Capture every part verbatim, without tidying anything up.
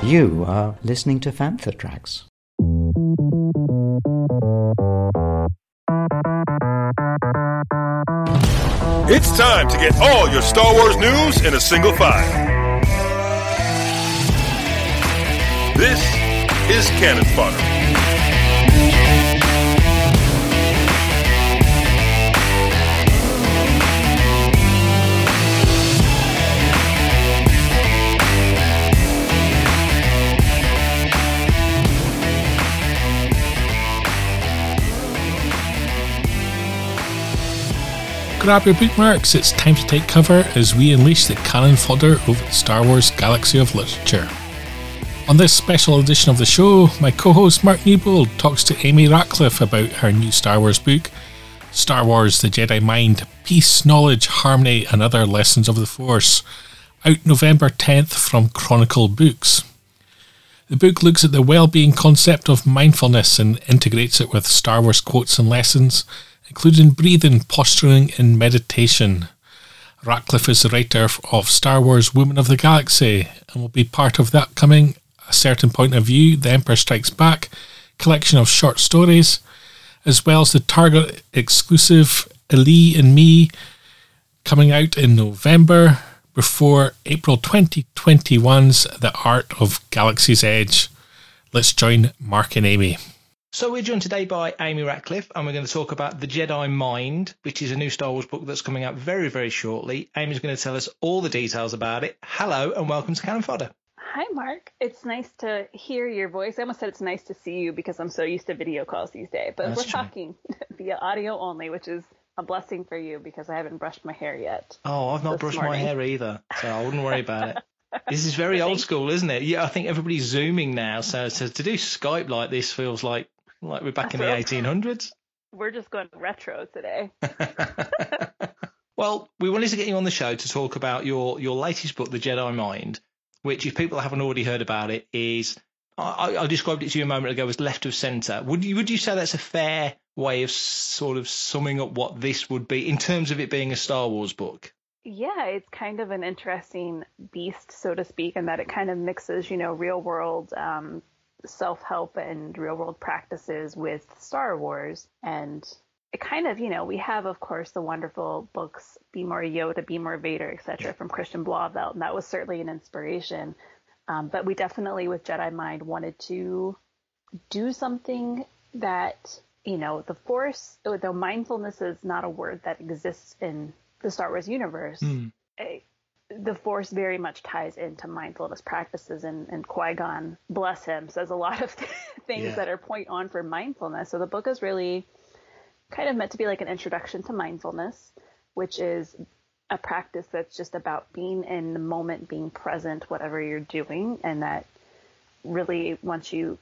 You are listening to Fantha Tracks. It's time to get all your Star Wars news in a single file. This is Cannon Fodder. Grab your bookmarks, it's time to take cover as we unleash the cannon fodder over the Star Wars galaxy of literature. On this special edition of the show, my co-host Mark Newbold talks to Amy Ratcliffe about her new Star Wars book, Star Wars The Jedi Mind, Peace, Knowledge, Harmony and Other Lessons of the Force, out November tenth from Chronicle Books. The book looks at the well-being concept of mindfulness and integrates it with Star Wars quotes and lessons, including breathing, posturing and meditation. Ratcliffe is the writer of Star Wars Women of the Galaxy and will be part of the upcoming A Certain Point of View, The Emperor Strikes Back collection of short stories, as well as the Target exclusive Ellie and Me coming out in November before April twenty twenty-one's The Art of Galaxy's Edge. Let's join Mark and Amy. So we're joined today by Amy Ratcliffe, and we're going to talk about The Jedi Mind, which is a new Star Wars book that's coming out very, very shortly. Amy's going to tell us all the details about it. Hello, and welcome to Cannon Fodder. Hi, Mark. It's nice to hear your voice. I almost said it's nice to see you because I'm so used to video calls these days. But That's we're true. talking via audio only, which is a blessing for you because I haven't brushed my hair yet. Oh, I've not this brushed morning. my hair either, so I wouldn't worry about it. This is very old school, isn't it? Yeah, I think everybody's Zooming now, so to, to do Skype like this feels like like we're back in the eighteen hundreds. We're just going retro today. Well, we wanted to get you on the show to talk about your, your latest book, The Jedi Mind, which, if people haven't already heard about it, is, I, I described it to you a moment ago as left of centre. Would you, would you say that's a fair way of sort of summing up what this would be in terms of it being a Star Wars book? Yeah, it's kind of an interesting beast, so to speak, in that it kind of mixes, you know, real world um, self-help and real world practices with Star Wars. And it kind of, you know, we have, of course, the wonderful books, Be More Yoda, Be More Vader, et cetera, from Christian Blauvelt. And that was certainly an inspiration. Um, but we definitely, with Jedi Mind, wanted to do something that, you know, the Force, though mindfulness is not a word that exists in the Star Wars universe, Mm. it, the Force very much ties into mindfulness practices, and, and Qui-Gon, bless him, says a lot of things Yeah. that are point on for mindfulness. So the book is really kind of meant to be like an introduction to mindfulness, which is a practice that's just about being in the moment, being present, whatever you're doing. And that really, once you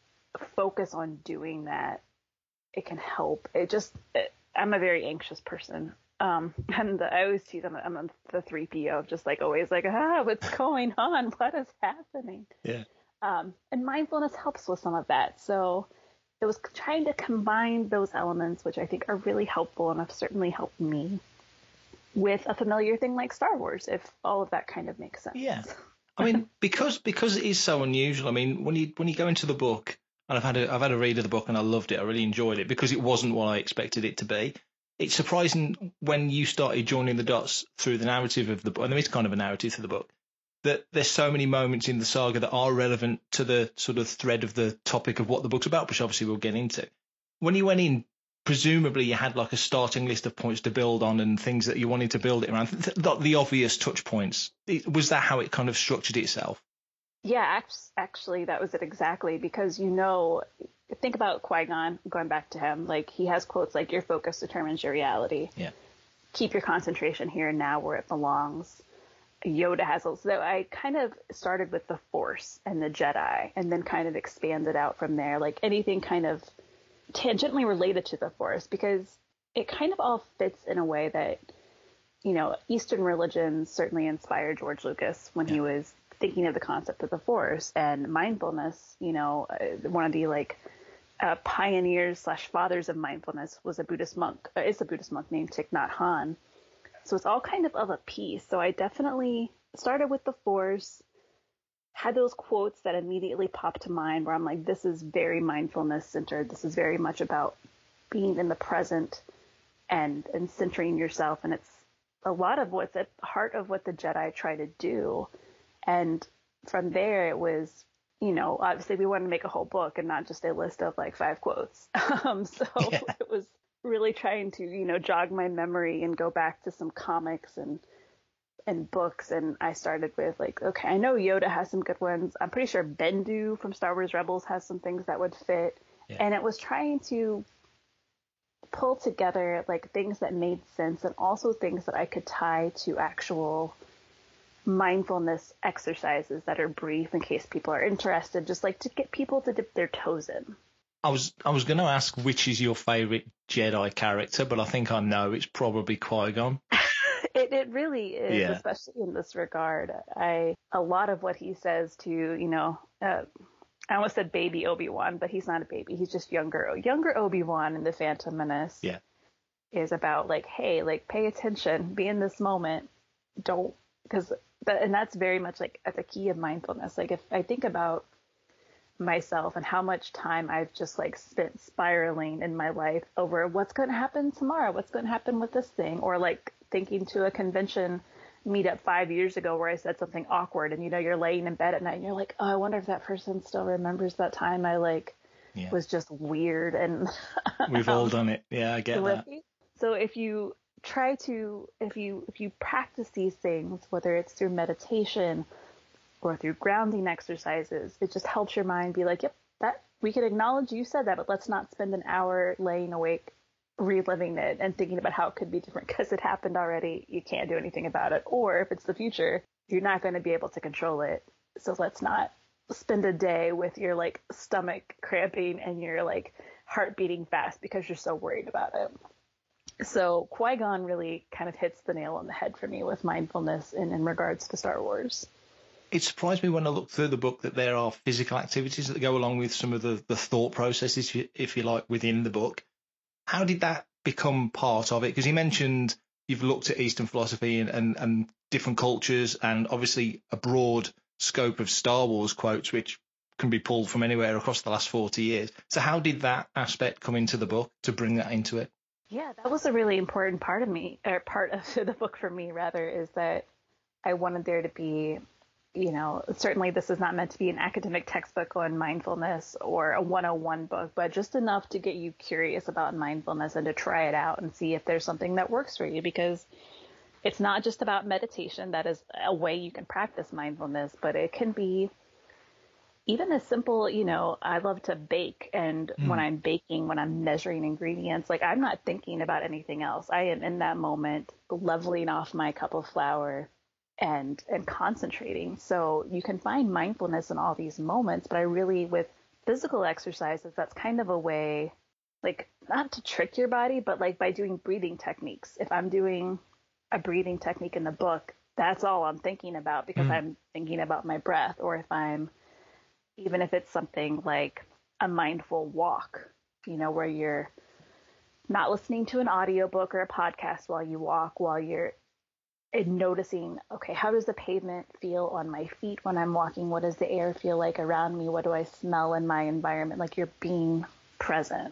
focus on doing that, it can help. It just, it, I'm a very anxious person. Um, and the, I always tease I'm, I'm the three P O, just like always like, ah, what's going on? What is happening? Yeah. Um, and mindfulness helps with some of that. So it was trying to combine those elements, which I think are really helpful and have certainly helped me, with a familiar thing like Star Wars, if all of that kind of makes sense. Yeah. I mean, because because it is so unusual. I mean, when you when you go into the book, and I've had a I've had a read of the book and I loved it. I really enjoyed it because it wasn't what I expected it to be. It's surprising when you started joining the dots through the narrative of the book, and there is kind of a narrative to the book, that there's so many moments in the saga that are relevant to the sort of thread of the topic of what the book's about, which obviously we'll get into. When you went in, presumably you had like a starting list of points to build on and things that you wanted to build it around, the, the obvious touch points. Was that how it kind of structured itself? Yeah, actually, that was it exactly, because, you know, think about Qui-Gon, going back to him, like he has quotes like, your focus determines your reality. Yeah. Keep your concentration here and now where it belongs. Yoda has, so I kind of started with the Force and the Jedi and then kind of expanded out from there, like anything kind of tangentially related to the Force, because it kind of all fits in a way that, you know, Eastern religions certainly inspired George Lucas when yeah. he was thinking of the concept of the Force, and mindfulness, you know, uh, one of the like uh, pioneers slash fathers of mindfulness was a Buddhist monk, uh, is a Buddhist monk named Thich Nhat Hanh. So it's all kind of of a piece. So I definitely started with the Force, had those quotes that immediately popped to mind where I'm like, this is very mindfulness centered. This is very much about being in the present and, and centering yourself. And it's a lot of what's at the heart of what the Jedi try to do. And from there, it was, you know, obviously we wanted to make a whole book and not just a list of like five quotes. Um, so yeah. It was really trying to, you know, jog my memory and go back to some comics and and books. And I started with like, okay, I know Yoda has some good ones. I'm pretty sure Bendu from Star Wars Rebels has some things that would fit. Yeah. And it was trying to pull together like things that made sense and also things that I could tie to actual mindfulness exercises that are brief in case people are interested, just like to get people to dip their toes in. I was I was going to ask which is your favorite Jedi character, but I think I know it's probably Qui-Gon. It it really is, yeah. Especially in this regard. I a lot of what he says to, you know, uh, I almost said baby Obi-Wan, but he's not a baby. He's just younger. Younger Obi-Wan in The Phantom Menace yeah. is about like, hey, like pay attention, be in this moment. Don't, because, and that's very much like at the key of mindfulness. Like if I think about myself and how much time I've just like spent spiraling in my life over what's going to happen tomorrow, what's going to happen with this thing, or like thinking to a convention meetup five years ago where I said something awkward and, you know, you're laying in bed at night and you're like, oh, I wonder if that person still remembers that time I like yeah. was just weird. And we've all done it. Yeah, I get that. So if you try to, if you, if you practice these things, whether it's through meditation or through grounding exercises, it just helps your mind be like, yep, that we can acknowledge you said that, but let's not spend an hour laying awake reliving it and thinking about how it could be different because it happened already. You can't do anything about it. Or if it's the future, you're not going to be able to control it. So let's not spend a day with your like stomach cramping and your like heart beating fast because you're so worried about it. So Qui-Gon really kind of hits the nail on the head for me with mindfulness in, in regards to Star Wars. It surprised me when I looked through the book that there are physical activities that go along with some of the, the thought processes, if you like, within the book. How did that become part of it? Because you mentioned you've looked at Eastern philosophy and, and, and different cultures and obviously a broad scope of Star Wars quotes, which can be pulled from anywhere across the last forty years. So how did that aspect come into the book to bring that into it? Yeah, that was a really important part of me, or part of the book for me, rather, is that I wanted there to be, you know, certainly this is not meant to be an academic textbook on mindfulness or a one oh one book, but just enough to get you curious about mindfulness and to try it out and see if there's something that works for you, because it's not just about meditation. That is a way you can practice mindfulness, but it can be even as simple, you know, I love to bake. And mm. when I'm baking, when I'm measuring ingredients, like I'm not thinking about anything else. I am in that moment leveling off my cup of flour and and concentrating. So you can find mindfulness in all these moments, but I really, with physical exercises, that's kind of a way, like, not to trick your body, but like by doing breathing techniques. If I'm doing a breathing technique in the book, that's all I'm thinking about because mm. I'm thinking about my breath. Or if I'm, even if it's something like a mindful walk, you know, where you're not listening to an audiobook or a podcast while you walk, while you're and noticing, okay, how does the pavement feel on my feet when I'm walking? What does the air feel like around me? What do I smell in my environment? Like you're being present.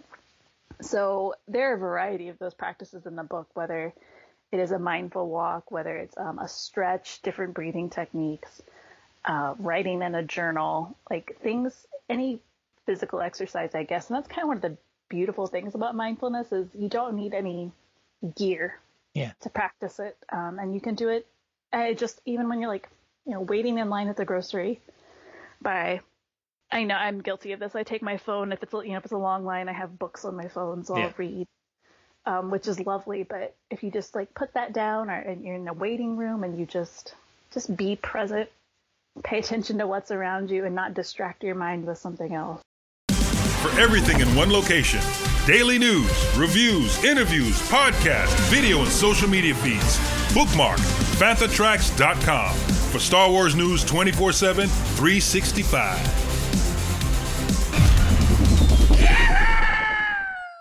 So there are a variety of those practices in the book, whether it is a mindful walk, whether it's um, a stretch, different breathing techniques, uh, writing in a journal, like things, any physical exercise, I guess. And that's kind of one of the beautiful things about mindfulness is you don't need any gear. Yeah. To practice it. Um, and you can do it uh, just even when you're like, you know, waiting in line at the grocery by, I know I'm guilty of this. I take my phone. If it's, you know, if it's a long line, I have books on my phone, so yeah. I'll read, um, which is lovely. But if you just like put that down or and you're in a waiting room and you just, just be present, pay attention to what's around you and not distract your mind with something else. For everything in one location, daily news, reviews, interviews, podcasts, video, and social media feeds. Bookmark Fantha Tracks dot com for Star Wars news twenty-four seven, three sixty-five.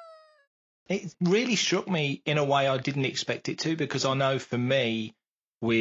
It really struck me in a way I didn't expect it to, because I know for me, with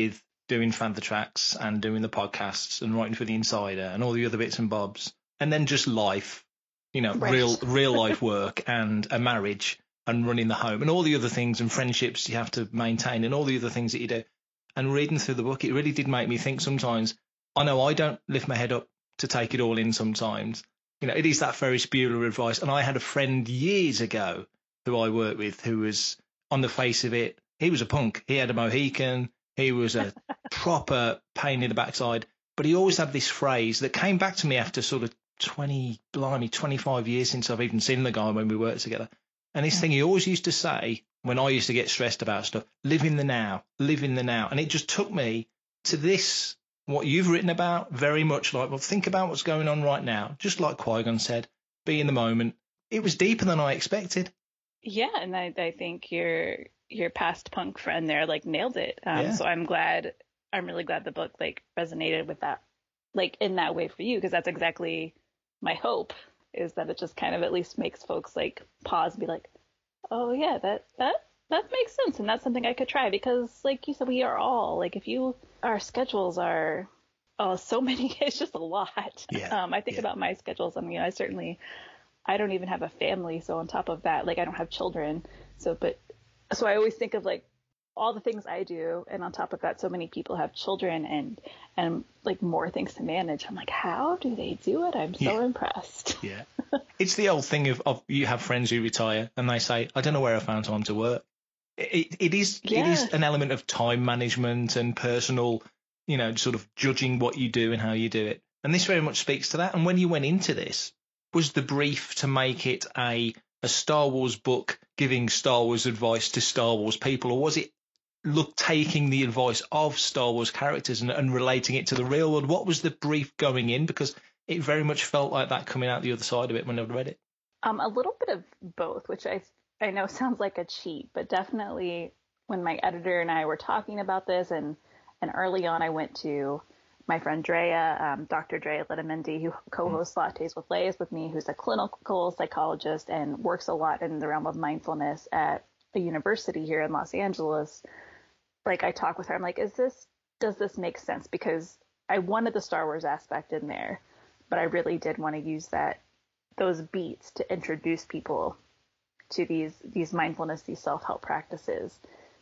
doing Fantha Tracks and doing the podcasts and writing for the Insider and all the other bits and bobs, and then just life, you know, Right. real real life work and a marriage and running the home and all the other things and friendships you have to maintain and all the other things that you do. And reading through the book, it really did make me think sometimes. I know I don't lift my head up to take it all in sometimes. You know, it is that Ferris Bueller advice. And I had a friend years ago who I worked with who was, on the face of it, he was a punk. He had a Mohican. He was a proper pain in the backside. But he always had this phrase that came back to me after sort of twenty, blimey, twenty-five years since I've even seen the guy when we worked together. And this thing he always used to say when I used to get stressed about stuff, live in the now, live in the now. And it just took me to this, what you've written about, very much like, well, think about what's going on right now. Just like Qui-Gon said, be in the moment. It was deeper than I expected. Yeah, and I, I think your your past punk friend there like nailed it. Um, Yeah. So I'm glad, I'm really glad the book like resonated with that, like in that way for you, because that's exactly my hope, is that it just kind of at least makes folks like pause and be like, oh yeah, that that that makes sense, and that's something I could try, because like you said, we are all like, if you, our schedules are oh so many, it's just a lot. Yeah. Um, I think Yeah. about my schedules. I mean, I certainly, I don't even have a family, so on top of that, like I don't have children, so but so I always think of like all the things I do, and on top of that, so many people have children and and like more things to manage. I'm like, how do they do it? I'm so Yeah. impressed. Yeah. It's the old thing of, of you have friends who retire and they say, I don't know where I found time to work. It, it is it Yeah. is an element of time management and personal, you know, sort of judging what you do and how you do it. And this very much speaks to that. And when you went into this, was the brief to make it a, a Star Wars book giving Star Wars advice to Star Wars people, or was it look taking the advice of Star Wars characters and, and relating it to the real world? What was the brief going in? Because it very much felt like that coming out the other side of it when I read it. Um, a little bit of both, which I I know sounds like a cheat, but definitely when my editor and I were talking about this, and and early on, I went to my friend Drea, um, Doctor Drea Letamendi, who co-hosts Lattes with Layers with me, who's a clinical psychologist and works a lot in the realm of mindfulness at a university here in Los Angeles. Like, I talk with her, I'm like, is this, does this make sense? Because I wanted the Star Wars aspect in there, but I really did want to use that, those beats to introduce people to these, these mindfulness, these self-help practices.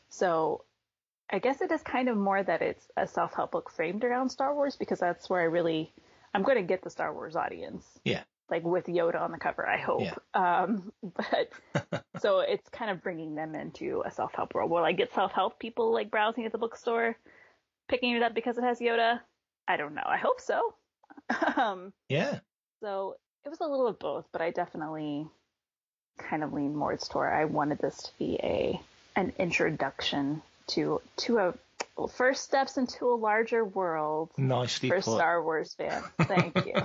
So I guess it is kind of more that it's a self-help book framed around Star Wars, because that's where I really, I'm going to get the Star Wars audience. Yeah. Like with Yoda on the cover, I hope. Yeah. Um, but so it's kind of bringing them into a self-help world. Will I get self-help people like browsing at the bookstore, picking it up because it has Yoda? I don't know. I hope so. um, Yeah. so it was a little of both, but I definitely kind of leaned more toward, I wanted this to be a an introduction to to a well, first steps into a larger world Nicely for put. Star Wars fans. Thank you.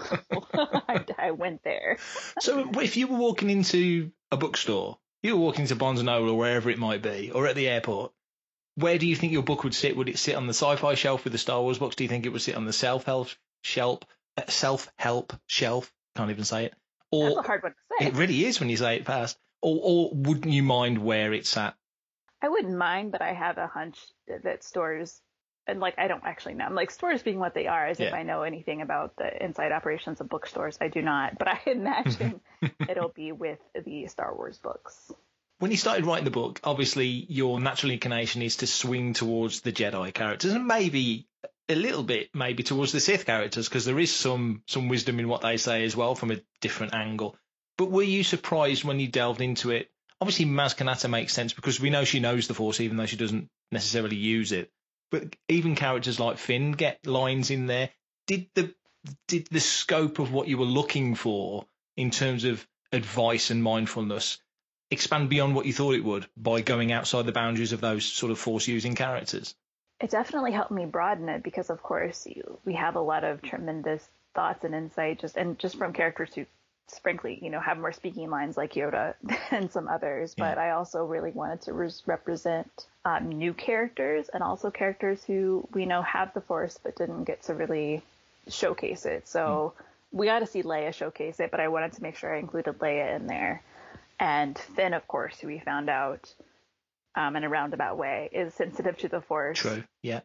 I, I went there. So if you were walking into a bookstore, you were walking to Barnes and Noble or wherever it might be, or at the airport, where do you think your book would sit? Would it sit on the sci-fi shelf with the Star Wars books? Do you think it would sit on the self-help shelf? Uh, self-help shelf? Can't even say it. Or That's a hard one to say. it really is when you say it fast. Or, or wouldn't you mind where it's at? I wouldn't mind, but I have a hunch that stores, and like I don't actually know, like stores being what they are, as if Yeah. I know anything about the inside operations of bookstores. I do not, but I imagine it'll be with the Star Wars books. When you started writing the book, obviously your natural inclination is to swing towards the Jedi characters and maybe a little bit maybe towards the Sith characters, because there is some some wisdom in what they say as well from a different angle. But were you surprised when you delved into it? Obviously, Maz Kanata makes sense because we know she knows the Force, even though she doesn't necessarily use it. But even characters like Finn get lines in there. Did the did the scope of what you were looking for in terms of advice and mindfulness expand beyond what you thought it would by going outside the boundaries of those sort of Force-using characters? It definitely helped me broaden it, because of course you, we have a lot of tremendous thoughts and insight, just and just from characters who, frankly, you know, have more speaking lines like Yoda than some others. Yeah. But I also really wanted to res- represent um, new characters, and also characters who we know have the Force but didn't get to really showcase it. So mm. we got to see Leia showcase it, but I wanted to make sure I included Leia in there. And Finn, of course, who we found out um, in a roundabout way is sensitive to the Force. True. Yeah.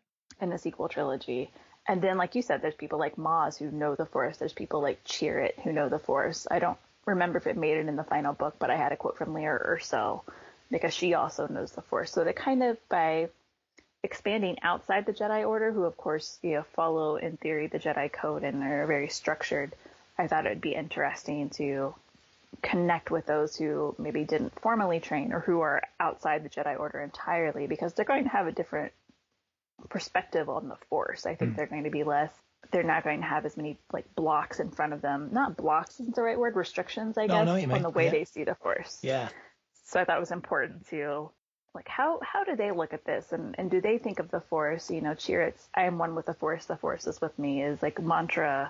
in the sequel trilogy. And then, like you said, there's people like Maz who know the Force. There's people like Chirrut who know the Force. I don't remember if it made it in the final book, but I had a quote from Lyra Urso because she also knows the Force. So they kind of, by expanding outside the Jedi Order, who of course, you know, follow in theory the Jedi Code and are very structured, I thought it would be interesting to connect with those who maybe didn't formally train or who are outside the Jedi Order entirely, because they're going to have a different perspective on the Force. I think mm. they're going to be less, they're not going to have as many like blocks in front of them. Not blocks isn't the right word, restrictions, I guess, no, no, on the way yeah. they see the Force. Yeah. So I thought it was important to, like, how, how do they look at this? And, and do they think of the Force? You know, Chirrut's, I am one with the Force, the Force is with me, is like mantra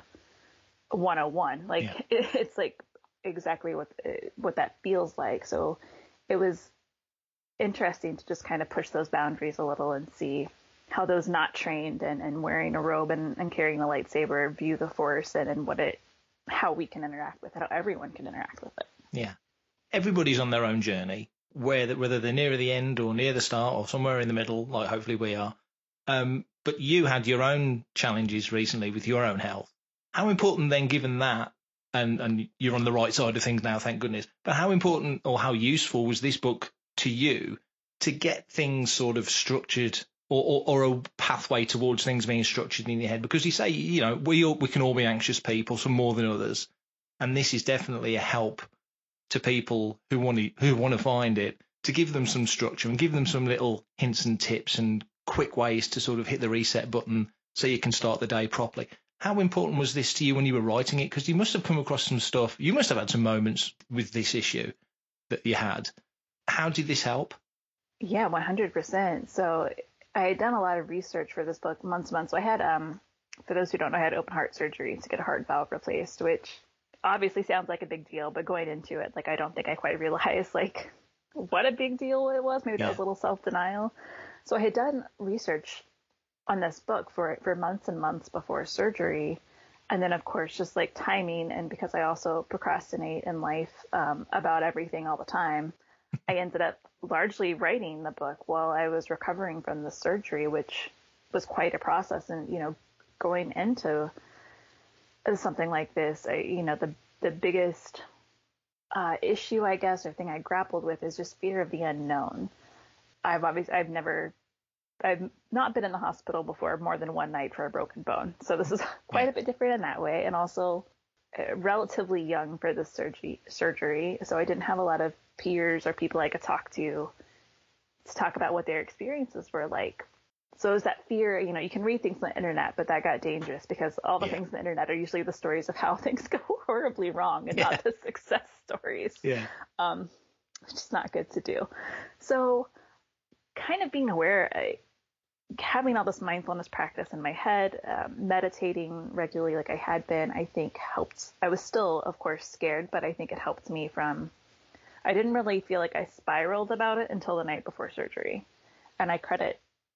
one oh one. Like, yeah. it, it's like exactly what what that feels like. So it was interesting to just kind of push those boundaries a little and see how those not trained and, and wearing a robe and, and carrying a lightsaber view the Force, and, and what it, how we can interact with it, how everyone can interact with it. Yeah. Everybody's on their own journey, whether, whether they're near the end or near the start or somewhere in the middle, like hopefully we are. Um, but you had your own challenges recently with your own health. How important then, given that, and, and you're on the right side of things now, thank goodness, but how important or how useful was this book to you to get things sort of structured, or, or, or a pathway towards things being structured in your head? Because you say, you know, we all, we can all be anxious people, some more than others, and this is definitely a help to people who want to who want to find it, to give them some structure and give them some little hints and tips and quick ways to sort of hit the reset button so you can start the day properly. How important was this to you when you were writing it? Because you must have come across some stuff. You must have had some moments with this issue that you had. How did this help? Yeah, one hundred percent. So I had done a lot of research for this book months and months. So I had, um, for those who don't know, I had open heart surgery to get a heart valve replaced, which obviously sounds like a big deal, but going into it, like, I don't think I quite realized, like, what a big deal it was. Maybe yeah. that was a little self-denial. So I had done research on this book for for months and months before surgery. And then, of course, just like timing, and because I also procrastinate in life um, about everything all the time, I ended up largely writing the book while I was recovering from the surgery, which was quite a process. And, you know, going into something like this, I, you know, the the biggest uh, issue, I guess, or thing I grappled with is just fear of the unknown. I've obviously, I've never, I've not been in the hospital before more than one night for a broken bone. So this is quite a bit different in that way. And also uh, relatively young for this surgery, surgery. So I didn't have a lot of peers or people I could talk to to talk about what their experiences were like. So it was that fear, you know, you can read things on the internet, but that got dangerous because all the yeah. things on the internet are usually the stories of how things go horribly wrong and yeah. not the success stories. Yeah. Um, it's just not good to do. So kind of being aware, I, having all this mindfulness practice in my head, um, meditating regularly like I had been, I think helped. I was still, of course, scared, but I think it helped me from, I didn't really feel like I spiraled about it until the night before surgery. And I credit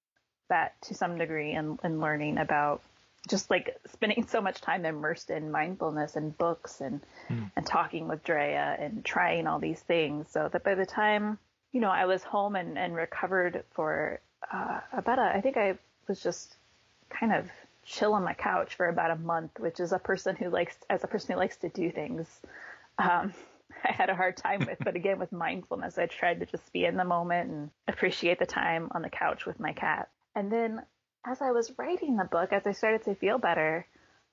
that to some degree in, in learning about just like spending so much time immersed in mindfulness and books and, mm. and talking with Drea and trying all these things. So that by the time, you know, I was home and, and recovered for uh, about a, I think I was just kind of chill on my couch for about a month, which is a person who likes, as a person who likes to do things, um, I had a hard time with. But again, with mindfulness, I tried to just be in the moment and appreciate the time on the couch with my cat. And then as I was writing the book, as I started to feel better,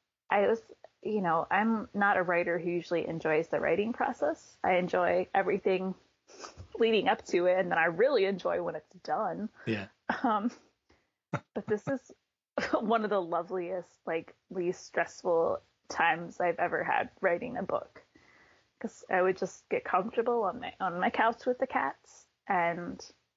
I was, you know, I'm not a writer who usually enjoys the writing process. I enjoy everything leading up to it, and then I really enjoy when it's done. Yeah. Um, but this is one of the loveliest, like, least stressful times I've ever had writing a book. Because I would just get comfortable on my on my couch with the cats and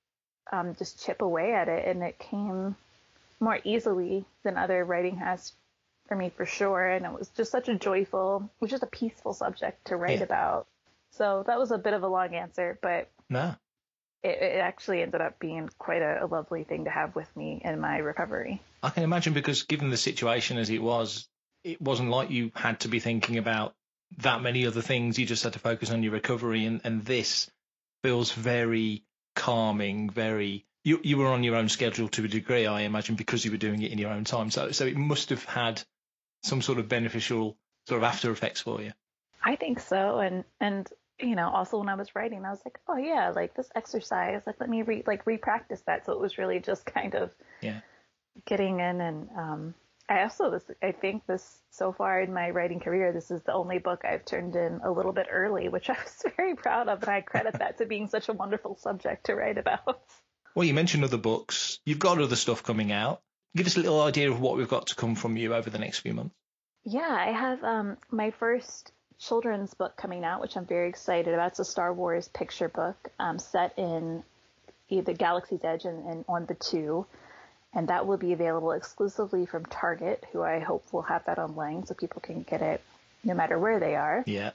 um, just chip away at it, and it came more easily than other writing has for me, for sure. And it was just such a joyful, it was just a peaceful subject to write yeah. about. So that was a bit of a long answer, but no. it, it actually ended up being quite a, a lovely thing to have with me in my recovery. I can imagine, because given the situation as it was, it wasn't like you had to be thinking about that many other things. You just had to focus on your recovery, and, and this feels very calming, very, you you were on your own schedule to a degree, I imagine, because you were doing it in your own time. So so it must have had some sort of beneficial sort of after effects for you. I think so. And, and, you know, also when I was writing, I was like, oh yeah, like this exercise, like let me re like re-practice that. So it was really just kind of yeah. getting in. And um, I also, this, I think this so far in my writing career, this is the only book I've turned in a little bit early, which I was very proud of. And I credit that to being such a wonderful subject to write about. Well, you mentioned other books. You've got other stuff coming out. Give us a little idea of what we've got to come from you over the next few months. Yeah, I have um, my first children's book coming out, which I'm very excited about. It's a Star Wars picture book um, set in the Galaxy's Edge and, and on the two. And that will be available exclusively from Target, who I hope will have that online so people can get it no matter where they are. Yeah.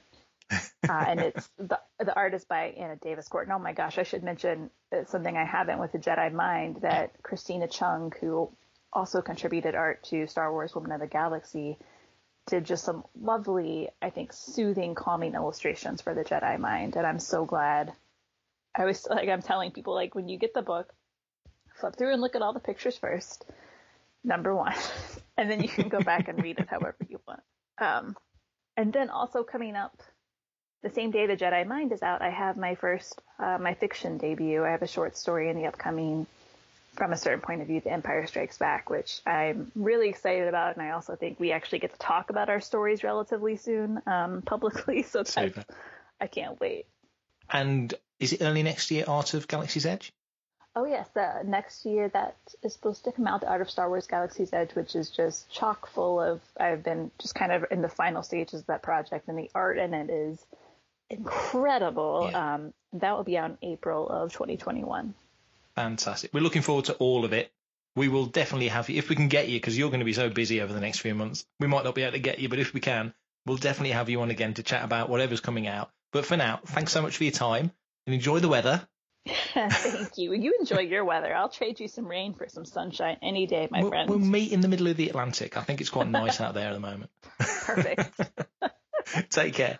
uh, and it's the the art is by Anna Davis Gordon. Oh my gosh, I should mention something I haven't with the Jedi Mind, that Christina Chung, who also contributed art to Star Wars Women of the Galaxy, did just some lovely, I think, soothing, calming illustrations for the Jedi Mind. And I'm so glad. I was like, I'm telling people, like, when you get the book, flip through and look at all the pictures first, number one, and then you can go back and read it however you want. Um, and then also coming up, the same day the Jedi Mind is out, I have my first, uh, my fiction debut. I have a short story in the upcoming From a Certain Point of View, The Empire Strikes Back, which I'm really excited about. And I also think we actually get to talk about our stories relatively soon um, publicly. So that's, I can't wait. And is it early next year, Art of Galaxy's Edge? Oh, yes. Uh, next year, that is supposed to come out, The Art of Star Wars Galaxy's Edge, which is just chock full of, I've been just kind of in the final stages of that project, and the art in it is incredible. Yeah. Um, that will be out in April of twenty twenty-one. Fantastic. We're looking forward to all of it. We will definitely have you, if we can get you, because you're going to be so busy over the next few months. We might not be able to get you, but if we can, we'll definitely have you on again to chat about whatever's coming out. But for now, thanks so much for your time and enjoy the weather. Thank you. You enjoy your weather. I'll trade you some rain for some sunshine any day, my we'll, friend. We'll meet in the middle of the Atlantic. I think it's quite nice out there at the moment. Perfect. Take care.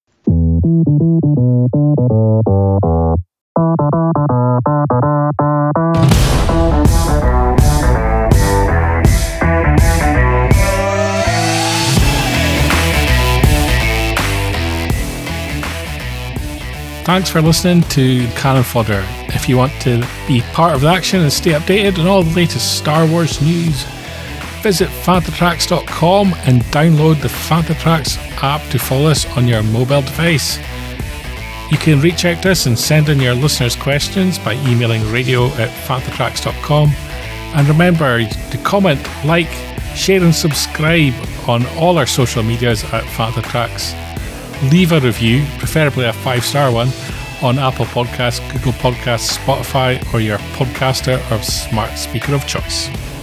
Thanks for listening to Cannon Fodder. If you want to be part of the action and stay updated on all the latest Star Wars news, visit Fantha Tracks dot com and download the Fantha Tracks app to follow us on your mobile device. You can reach out to us and send in your listeners' questions by emailing radio at Fantha Tracks dot com. And remember to comment, like, share and subscribe on all our social medias at Fantha Tracks. Leave a review, preferably a five-star one, on Apple Podcasts, Google Podcasts, Spotify, or your podcaster or smart speaker of choice.